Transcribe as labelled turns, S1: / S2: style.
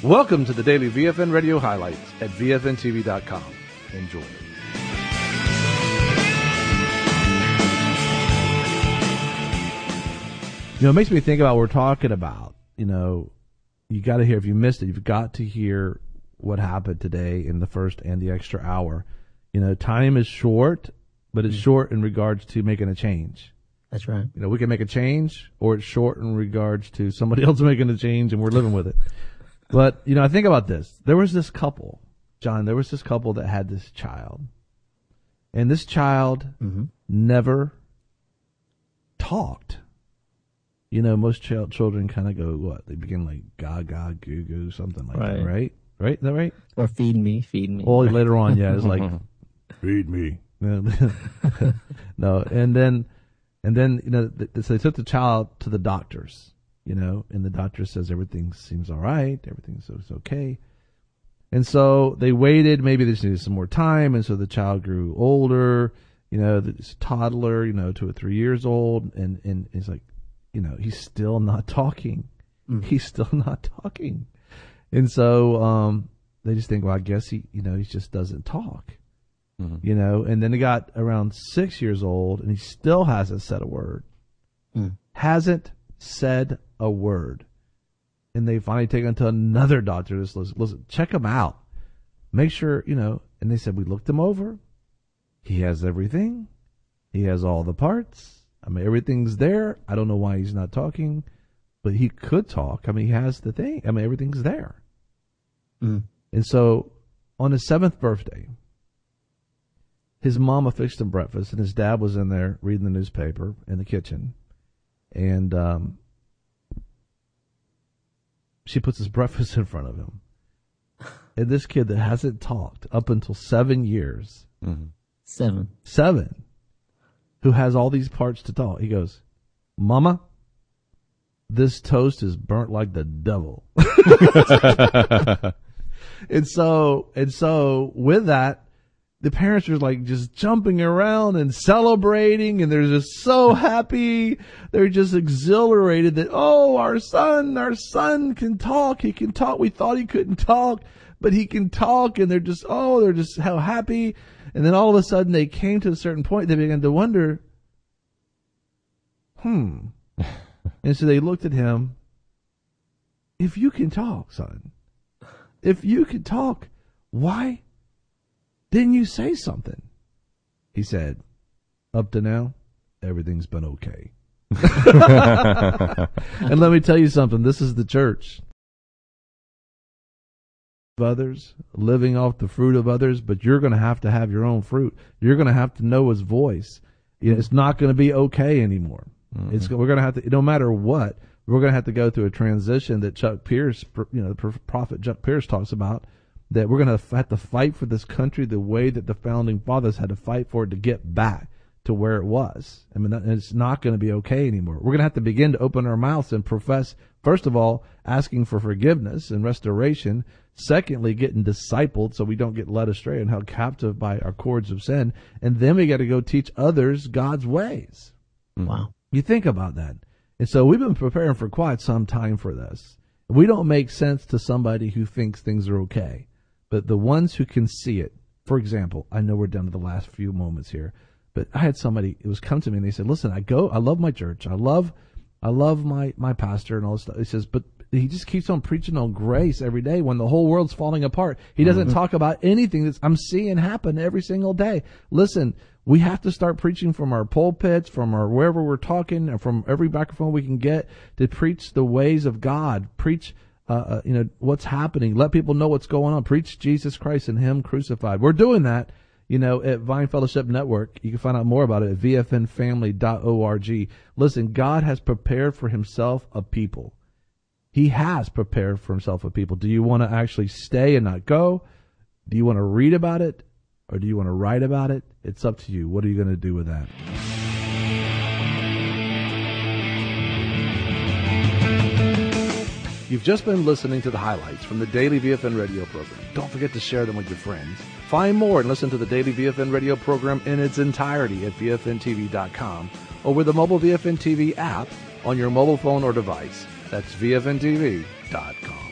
S1: Welcome to the daily VFN Radio highlights at VFNTV.com. Enjoy. It makes me think about what we're talking about. You got to hear, if you missed it, you've got to hear what happened today in the first and the extra hour. Time is short, but it's short in regards to making a change.
S2: That's right.
S1: We can make a change, or it's short in regards to somebody else making a change and we're living with it. But, I think about this. There was this couple, John, that had this child. And this child never talked. Most children kind of go, what? They begin like gaga, goo goo, something like that, right? Right? Is that right?
S2: Or feed me.
S1: Well, later on, yeah, it's like, feed me. No, and then, so they took the child to the doctors, and the doctor says everything seems all right, everything's okay. And so they waited, maybe they just needed some more time, and so the child grew older, this toddler, 2 or 3 years old, and he's like, he's still not talking. He's still not talking. And so they just think, well, I guess he just doesn't talk. And then he got around 6 years old, and he still hasn't said a word. Hasn't said a word. And they finally take him to another doctor. Just listen, check him out. Make sure, and they said, we looked him over. He has everything. He has all the parts. Everything's there. I don't know why he's not talking, but he could talk. He has the thing. Everything's there. And so on his 7th birthday, his mama fixed him breakfast, and his dad was in there reading the newspaper in the kitchen. And she puts his breakfast in front of him. And this kid that hasn't talked up until 7 years.
S2: 7,
S1: who has all these parts to talk. He goes, Mama, this toast is burnt like the devil. And so with that, the parents are like just jumping around and celebrating, and they're just so happy. They're just exhilarated that, oh, our son can talk. He can talk. We thought he couldn't talk, but he can talk. And they're just how happy. And then all of a sudden they came to a certain point. They began to wonder, And so they looked at him. If you can talk, son, if you can talk, why didn't you say something? He said, up to now, everything's been okay. And let me tell you something. This is the church. Others, living off the fruit of others, but you're going to have your own fruit. You're going to have to know his voice. It's not going to be okay anymore. We're going to have to, no matter what, we're going to have to go through a transition that Chuck Pierce, the prophet Chuck Pierce talks about, that we're going to have to fight for this country the way that the founding fathers had to fight for it to get back to where it was. It's not going to be okay anymore. We're going to have to begin to open our mouths and profess, first of all, asking for forgiveness and restoration. Secondly, getting discipled so we don't get led astray and held captive by our cords of sin. And then we got to go teach others God's ways.
S2: Wow.
S1: You think about that. And so we've been preparing for quite some time for this. We don't make sense to somebody who thinks things are okay. But the ones who can see it, for example, I know we're down to the last few moments here, but I had somebody, it was come to me and they said, listen, I love my church. I love my pastor and all this stuff. He says, but he just keeps on preaching on grace every day when the whole world's falling apart. He doesn't talk about anything that I'm seeing happen every single day. Listen, we have to start preaching from our pulpits, from our wherever we're talking, and from every microphone we can get to preach the ways of God. Preach, what's happening. Let people know what's going on. Preach Jesus Christ and Him crucified. We're doing that, at Vine Fellowship Network. You can find out more about it at vfnfamily.org. Listen, God has prepared for Himself a people. He has prepared for Himself a people. Do you want to actually stay and not go? Do you want to read about it? Or do you want to write about it? It's up to you. What are you going to do with that? You've just been listening to the highlights from the Daily VFN radio program. Don't forget to share them with your friends. Find more and listen to the Daily VFN radio program in its entirety at VFNTV.com or with the mobile VFN TV app on your mobile phone or device. That's VFNTV.com.